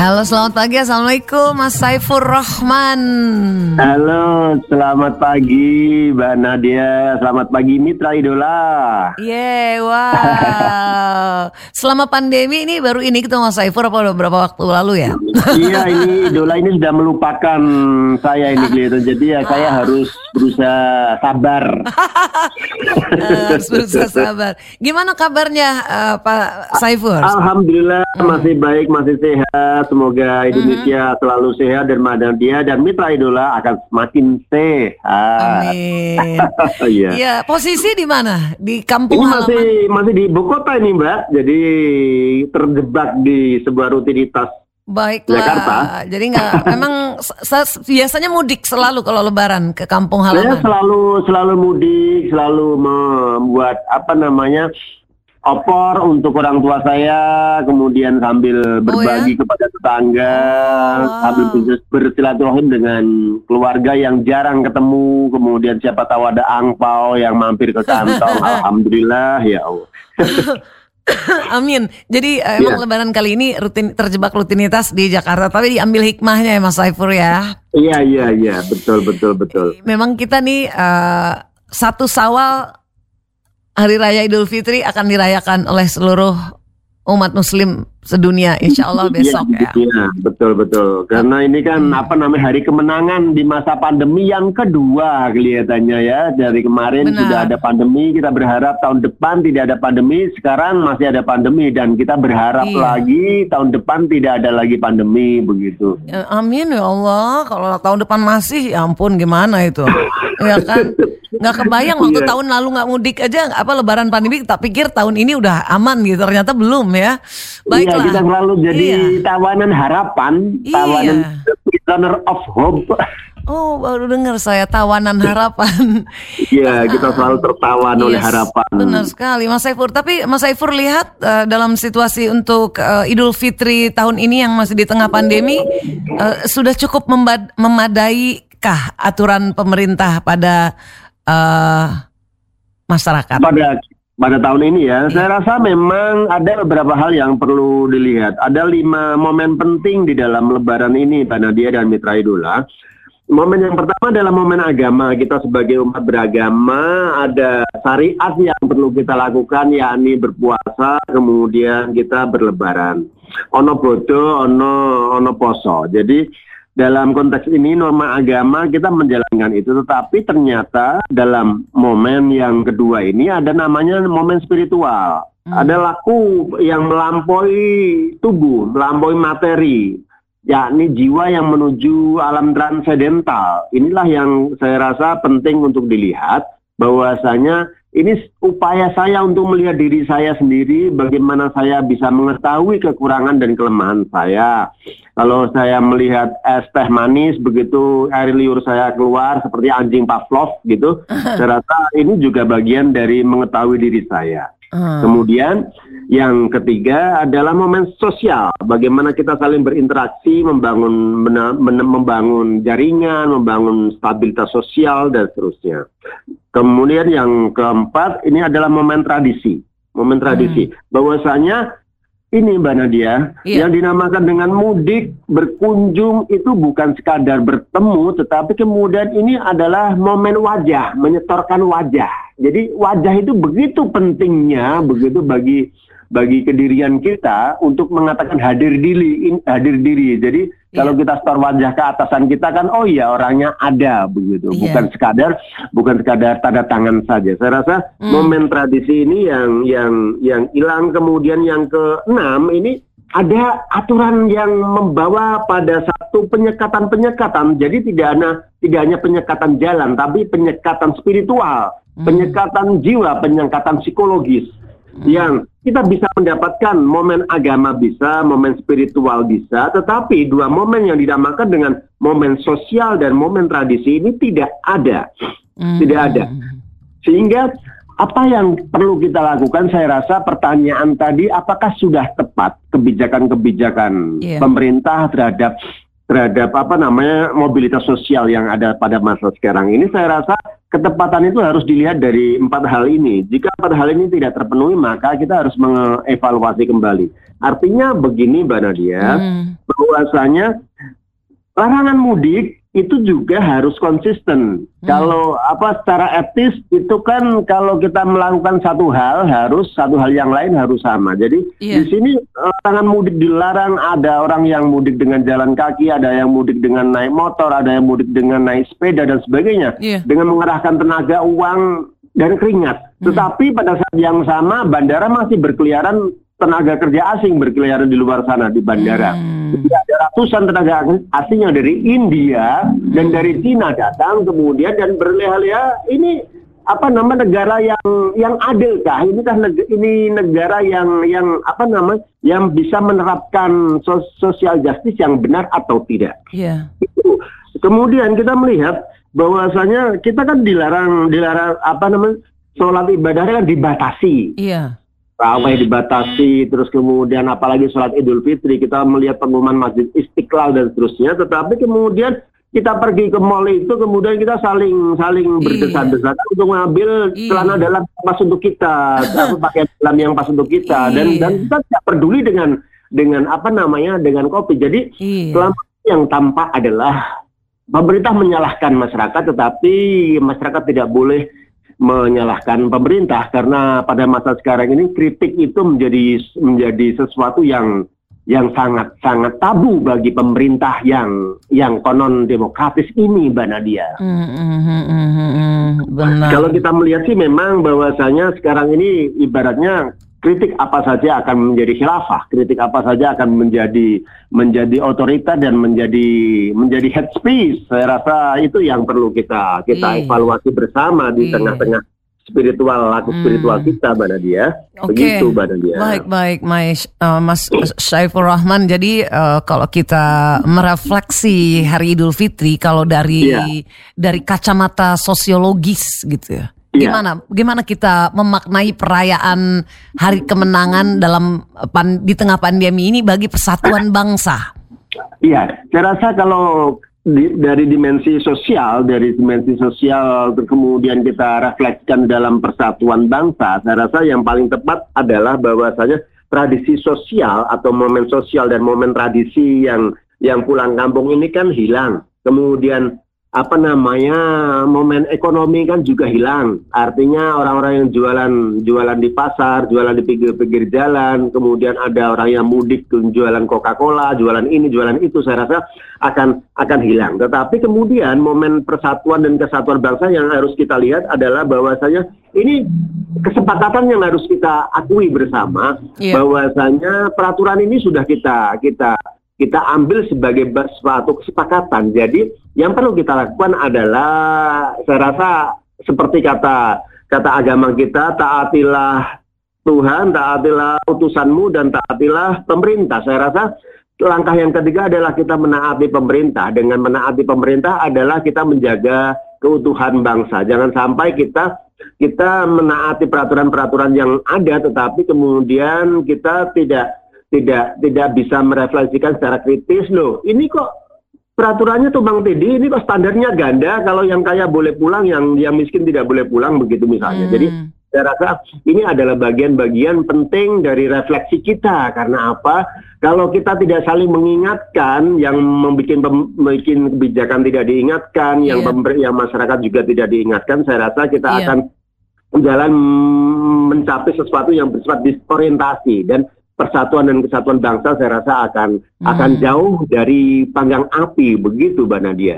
Halo, selamat pagi. Assalamualaikum, Mas Saifur Rahman. Halo, selamat pagi Mbak Nadia. Selamat pagi Mitra Idola. Wow. Selama pandemi ini baru ini ketemu Mas Saifur apa udah berapa waktu lalu ya? Iya, ini Idola ini sudah melupakan saya ini kelihatan. Jadi ya saya harus berusaha sabar. Harus berusaha sabar. Gimana kabarnya Pak Saifur? Alhamdulillah masih baik, masih sehat. Semoga Indonesia selalu sehat dan Mbak Nadia dan Mitra Idola akan semakin sehat. Amin. Iya. Ya, posisi di mana? Di kampung Ini halaman? masih di ibu kota ini Mbak. Jadi terjebak di sebuah rutinitas Baiklah. Jakarta. Jadi memang biasanya mudik selalu kalau Lebaran ke kampung halaman. Saya selalu mudik, selalu membuat opor untuk orang tua saya, kemudian sambil berbagi kepada tetangga, sambil bersilaturahim dengan keluarga yang jarang ketemu, kemudian siapa tahu ada angpau yang mampir ke kantong. Alhamdulillah ya Allah. Amin. Jadi emang Lebaran kali ini terjebak rutinitas di Jakarta, tapi diambil hikmahnya ya Mas Saifur ya. Iya, betul. Memang kita nih 1 Syawal Hari Raya Idul Fitri akan dirayakan oleh seluruh umat muslim sedunia, insya Allah besok ya. Iya, betul. Karena ini kan hari kemenangan di masa pandemi yang kedua kelihatannya ya. Dari kemarin sudah ada pandemi, kita berharap tahun depan tidak ada pandemi. Sekarang masih ada pandemi dan kita berharap lagi tahun depan tidak ada lagi pandemi begitu. Ya, amin ya Allah. Kalau tahun depan masih, ya ampun gimana itu? Ya kan? Nggak kebayang waktu tahun lalu nggak mudik aja Lebaran pandemi, tak pikir tahun ini udah aman gitu, ternyata belum ya. Baiklah. Iya, kita selalu jadi tawanan harapan, tawanan prisoner of hope. Oh, baru dengar saya tawanan harapan. Iya, kita selalu tertawan oleh harapan. Benar sekali Mas Saifur. Tapi Mas Saifur lihat dalam situasi untuk Idul Fitri tahun ini yang masih di tengah pandemi, sudah cukup memadaikah aturan pemerintah pada masyarakat pada tahun ini ya? Saya rasa memang ada beberapa hal yang perlu dilihat. Ada 5 momen penting di dalam Lebaran ini, Mbak Nadia dan Mitra Idola. Momen yang pertama adalah momen agama. Kita sebagai umat beragama ada syariat yang perlu kita lakukan, yakni berpuasa, kemudian kita berlebaran. Ono bodo, ono poso. Jadi dalam konteks ini norma agama kita menjalankan itu, tetapi ternyata dalam momen yang kedua ini ada namanya momen spiritual. Ada laku yang melampaui tubuh, melampaui materi, yakni jiwa yang menuju alam transendental. Inilah yang saya rasa penting untuk dilihat, bahwasanya ini upaya saya untuk melihat diri saya sendiri, bagaimana saya bisa mengetahui kekurangan dan kelemahan saya. Kalau saya melihat es teh manis, begitu air liur saya keluar seperti anjing Pavlov gitu, saya rasa ini juga bagian dari mengetahui diri saya. Kemudian yang ketiga adalah momen sosial, bagaimana kita saling berinteraksi, membangun jaringan, membangun stabilitas sosial dan seterusnya. Kemudian yang keempat ini adalah momen tradisi, bahwasanya ini Mbak Nadia, yang dinamakan dengan mudik, berkunjung itu bukan sekadar bertemu, tetapi kemudian ini adalah momen wajah, menyetorkan wajah. Jadi wajah itu begitu pentingnya, begitu bagi kedirian kita untuk mengatakan hadir diri. Jadi kalau kita setor wajah ke atasan kita kan, oh iya orangnya ada begitu, bukan sekadar tanda tangan saja. Saya rasa momen tradisi ini yang hilang. Kemudian yang keenam ini ada aturan yang membawa pada satu penyekatan. Jadi tidak hanya penyekatan jalan, tapi penyekatan spiritual, penyekatan jiwa, penyekatan psikologis. Yang kita bisa mendapatkan momen agama bisa, momen spiritual bisa, tetapi 2 momen yang dinamakan dengan momen sosial dan momen tradisi ini tidak ada. Sehingga apa yang perlu kita lakukan, saya rasa pertanyaan tadi, apakah sudah tepat kebijakan-kebijakan pemerintah terhadap mobilitas sosial yang ada pada masa sekarang ini? Saya rasa ketepatan itu harus dilihat dari 4 hal ini. Jika 4 hal ini tidak terpenuhi, maka kita harus mengevaluasi kembali. Artinya begini, Mbak Nadia, bahwasanya larangan mudik itu juga harus konsisten. Kalau secara etis itu kan kalau kita melakukan satu hal yang lain harus sama. Jadi di sini larangan mudik dilarang, ada orang yang mudik dengan jalan kaki, ada yang mudik dengan naik motor, ada yang mudik dengan naik sepeda dan sebagainya. Dengan mengerahkan tenaga, uang dan keringat. Tetapi pada saat yang sama bandara masih berkeliaran, tenaga kerja asing berkeliaran di luar sana di bandara. Jadi ada ratusan tenaga asing yang dari India dan dari Cina datang kemudian dan berleha-leha. Ini negara yang adil kah? Ini negara yang bisa menerapkan social justice yang benar atau tidak? Itu. Kemudian kita melihat bahwasanya kita kan dilarang sholat ibadahnya kan dibatasi. Ramai dibatasi, terus kemudian apalagi sholat Idul Fitri kita melihat pengumuman Masjid Istiqlal dan seterusnya. Tetapi kemudian kita pergi ke mall itu, kemudian kita saling berdesak-desakan untuk mengambil celana dalam yang pas untuk kita, pakaian dalam yang pas untuk kita, dan kita tidak peduli dengan dengan COVID. Jadi selama yang tampak adalah pemerintah menyalahkan masyarakat, tetapi masyarakat tidak boleh menyalahkan pemerintah, karena pada masa sekarang ini kritik itu menjadi sesuatu yang sangat tabu bagi pemerintah yang konon demokratis ini, Mbak Nadia. Benar. Kalau kita melihat sih memang bahwasanya sekarang ini ibaratnya kritik apa saja akan menjadi khilafah, kritik apa saja akan menjadi otoriter dan menjadi head speech. Saya rasa itu yang perlu kita evaluasi bersama di tengah-tengah laku spiritual kita, Mbak Nadia. Begitu, Mbak Nadia. Baik, Mas Syaifur Rahman. Jadi kalau kita merefleksi Hari Idul Fitri, kalau dari kacamata sosiologis gitu ya. Gimana kita memaknai perayaan Hari Kemenangan di tengah pandemi ini bagi persatuan bangsa? Iya, saya rasa kalau dari dimensi sosial kemudian kita refleksikan dalam persatuan bangsa, saya rasa yang paling tepat adalah bahwasanya tradisi sosial atau momen sosial dan momen tradisi yang pulang kampung ini kan hilang. Kemudian momen ekonomi kan juga hilang. Artinya orang-orang yang jualan di pasar, jualan di pinggir jalan, kemudian ada orang yang mudik jualan Coca-Cola, jualan ini, jualan itu, saya rasa akan hilang. Tetapi kemudian momen persatuan dan kesatuan bangsa yang harus kita lihat adalah bahwasanya ini kesepakatan yang harus kita akui bersama, bahwasanya peraturan ini sudah kita ambil sebagai suatu kesepakatan. Jadi yang perlu kita lakukan adalah, saya rasa seperti kata agama kita, taatilah Tuhan, taatilah utusanmu, dan taatilah pemerintah. Saya rasa langkah yang ketiga adalah kita menaati pemerintah. Dengan menaati pemerintah adalah kita menjaga keutuhan bangsa. Jangan sampai kita menaati peraturan-peraturan yang ada, tetapi kemudian kita tidak bisa merefleksikan secara kritis. Loh, ini kok peraturannya tumbang tindih, ini kok standarnya ganda, kalau yang kaya boleh pulang, yang miskin tidak boleh pulang, begitu misalnya. Jadi saya rasa ini adalah bagian-bagian penting dari refleksi kita. Karena apa? Kalau kita tidak saling mengingatkan, yang membuat kebijakan tidak diingatkan, yang masyarakat juga tidak diingatkan, saya rasa kita akan jalan mencapai sesuatu yang bersifat disorientasi, dan persatuan dan kesatuan bangsa saya rasa akan jauh dari panggang api, begitu, Mbak Nadia.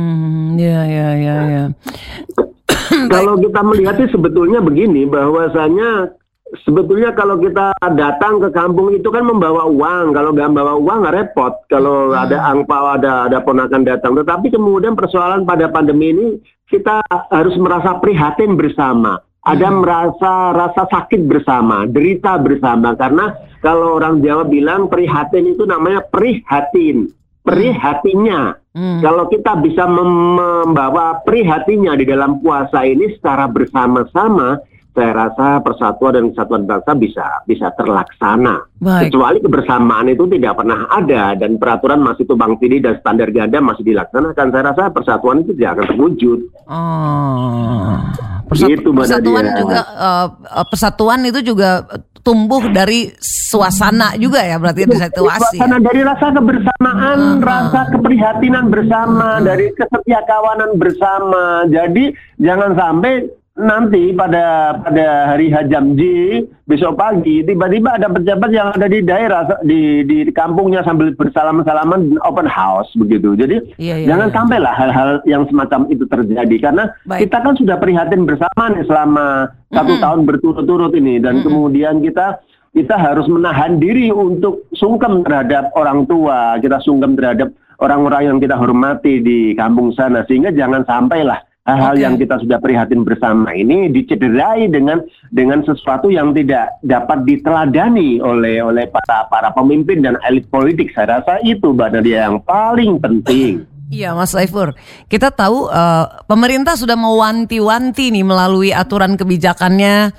Kalau kita melihatnya sebetulnya begini, bahwasanya sebetulnya kalau kita datang ke kampung itu kan membawa uang. Kalau nggak membawa uang repot. Kalau ada angpau, ada ponakan datang. Tetapi kemudian persoalan pada pandemi ini kita harus merasa prihatin bersama. Ada merasa rasa sakit bersama, derita bersama. Karena kalau orang Jawa bilang prihatin itu namanya prihatin, prihatinya. Kalau kita bisa membawa prihatinya di dalam puasa ini secara bersama-sama, saya rasa persatuan dan kesatuan bangsa bisa terlaksana. Baik. Kecuali kebersamaan itu tidak pernah ada dan peraturan masih tumpang tindih dan standar ganda masih dilaksanakan. Saya rasa persatuan itu tidak akan terwujud. Persatuan juga persatuan itu juga tumbuh dari suasana juga ya, berarti dari situasi. Suasana dari rasa kebersamaan, rasa keprihatinan bersama, dari kesetiakawanan bersama. Jadi jangan sampai nanti pada hari Hajamji besok pagi tiba-tiba ada pejabat yang ada di daerah di kampungnya sambil bersalaman-salaman open house begitu. Jadi jangan sampailah hal-hal yang semacam itu terjadi karena kita kan sudah prihatin bersama nih selama 1 tahun berturut-turut ini dan kemudian kita harus menahan diri untuk sungkem terhadap orang tua, kita sungkem terhadap orang-orang yang kita hormati di kampung sana sehingga jangan sampailah hal-hal yang kita sudah prihatin bersama ini dicederai dengan sesuatu yang tidak dapat diteladani oleh para pemimpin dan elit politik. Saya rasa itu Mbak Nadia yang paling penting. Iya Mas Saifur, kita tahu pemerintah sudah mewanti-wanti nih melalui aturan kebijakannya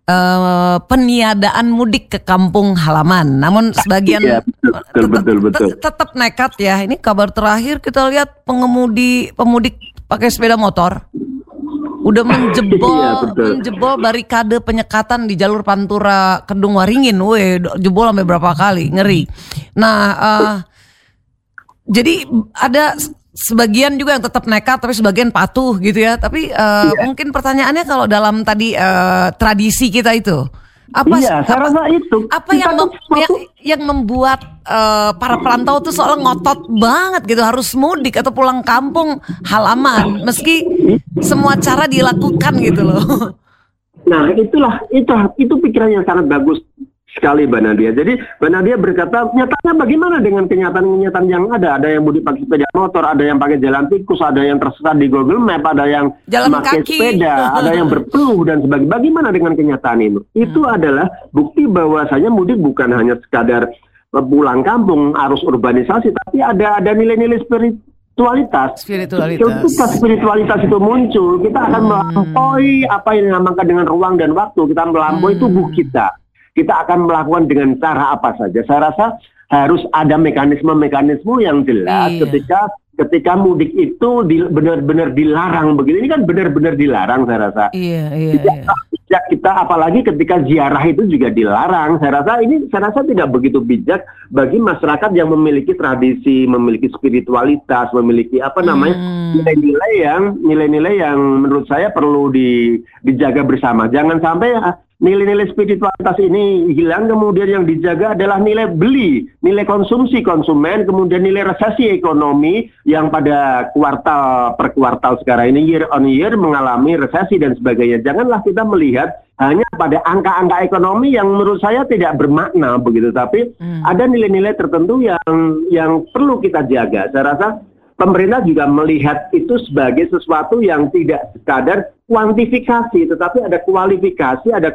peniadaan mudik ke kampung halaman. Namun sebagian betul. Tetap nekat ya. Ini kabar terakhir kita lihat pemudik pakai sepeda motor udah menjebol barikade penyekatan di jalur Pantura Kedung Waringin. Jebol sampai berapa kali, ngeri. Nah, jadi ada sebagian juga yang tetap nekat tapi sebagian patuh gitu ya. Tapi mungkin pertanyaannya kalau dalam tadi tradisi kita itu saya rasa itu apa yang membuat para perantau tuh seolah ngotot banget gitu harus mudik atau pulang kampung halaman meski semua cara dilakukan gitu loh. Nah itu pikiran yang sangat bagus sekali Mbak Nadia. Jadi Mbak Nadia berkata nyatanya bagaimana dengan kenyataan yang ada? Ada yang mudik pakai sepeda motor, ada yang pakai jalan tikus, ada yang tersesat di Google Map, ada yang pakai sepeda, ada yang berpeluh dan sebagainya. Bagaimana dengan kenyataan itu? Itu adalah bukti bahwasanya mudik bukan hanya sekadar pulang kampung, arus urbanisasi, tapi ada nilai-nilai spiritualitas. Ketika spiritualitas itu muncul, kita akan melampaui apa yang dinamakan dengan ruang dan waktu. Kita melampaui tubuh kita. Kita akan melakukan dengan cara apa saja. Saya rasa harus ada mekanisme yang jelas ketika mudik itu benar-benar dilarang begini. Ini kan benar-benar dilarang saya rasa. Bijak kita apalagi ketika ziarah itu juga dilarang. Saya rasa tidak begitu bijak bagi masyarakat yang memiliki tradisi, memiliki spiritualitas, memiliki nilai-nilai yang menurut saya perlu dijaga bersama. Jangan sampai nilai-nilai spiritualitas ini hilang, kemudian yang dijaga adalah nilai beli, nilai konsumsi konsumen, kemudian nilai resesi ekonomi yang pada kuartal per kuartal sekarang ini year on year mengalami resesi dan sebagainya. Janganlah kita melihat hanya pada angka-angka ekonomi yang menurut saya tidak bermakna begitu, tapi ada nilai-nilai tertentu yang perlu kita jaga. Saya rasa pemerintah juga melihat itu sebagai sesuatu yang tidak sekadar kuantifikasi, tetapi ada kualifikasi, ada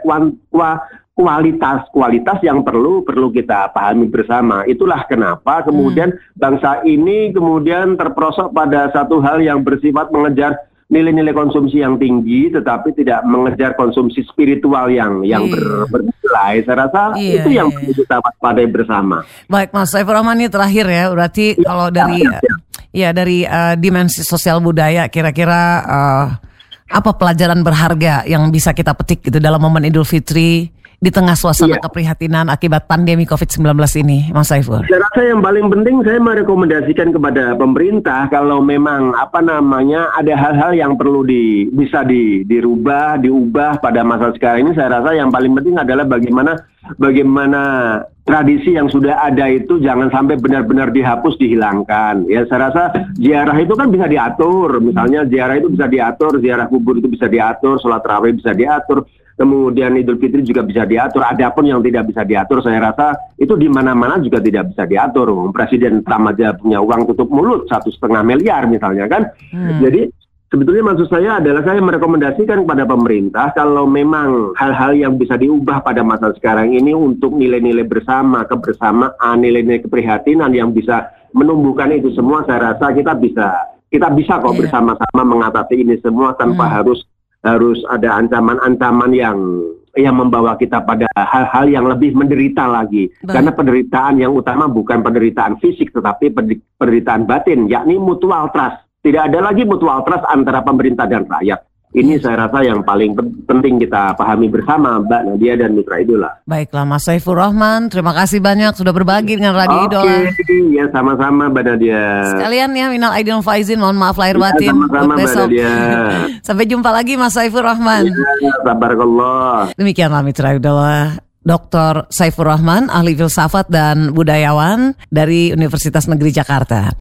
kualitas yang perlu kita pahami bersama. Itulah kenapa kemudian bangsa ini kemudian terperosok pada satu hal yang bersifat mengejar nilai-nilai konsumsi yang tinggi, tetapi tidak mengejar konsumsi spiritual yang bernilai. Saya rasa itu yang perlu kita waspadai bersama. Baik Mas Saifur Rahman, ini terakhir ya, berarti kalau dari dimensi sosial budaya kira-kira apa pelajaran berharga yang bisa kita petik gitu dalam momen Idul Fitri di tengah suasana keprihatinan akibat pandemi COVID-19 ini, Mas Saifur? Saya rasa yang paling penting saya merekomendasikan kepada pemerintah kalau memang ada hal-hal yang perlu bisa diubah pada masa sekarang ini. Saya rasa yang paling penting adalah bagaimana tradisi yang sudah ada itu jangan sampai benar-benar dihapus, dihilangkan. Ya, saya rasa ziarah itu kan bisa diatur. Misalnya ziarah itu bisa diatur, ziarah kubur itu bisa diatur, sholat tarawih bisa diatur. Kemudian Idul Fitri juga bisa diatur. Adapun yang tidak bisa diatur, saya rasa itu di mana-mana juga tidak bisa diatur. Presiden Trump aja punya uang tutup mulut 1,5 miliar misalnya kan. Jadi sebetulnya maksud saya adalah saya merekomendasikan kepada pemerintah kalau memang hal-hal yang bisa diubah pada masa sekarang ini untuk nilai-nilai bersama, kebersamaan, nilai-nilai keprihatinan yang bisa menumbuhkan itu semua. Saya rasa kita bisa kok bersama-sama mengatasi ini semua tanpa harus harus ada ancaman-ancaman yang membawa kita pada hal-hal yang lebih menderita lagi. Baik. Karena penderitaan yang utama bukan penderitaan fisik, tetapi penderitaan batin, yakni mutual trust. Tidak ada lagi mutual trust antara pemerintah dan rakyat. Ini saya rasa yang paling penting kita pahami bersama, Mbak Nadia dan Mitra Idola. Baiklah, Mas Saifur Rahman, terima kasih banyak sudah berbagi dengan Radio Idola. Oke, ya sama-sama Mbak Nadia. Sekalian ya, minal aidin faizin, mohon maaf lahir batin. Sama-sama Mbak Nadia. Sampai jumpa lagi Mas Saifur Rahman. Ya, tabarakallah. Demikianlah Mitra Idola, Dr. Saifur Rahman, ahli filsafat dan budayawan dari Universitas Negeri Jakarta.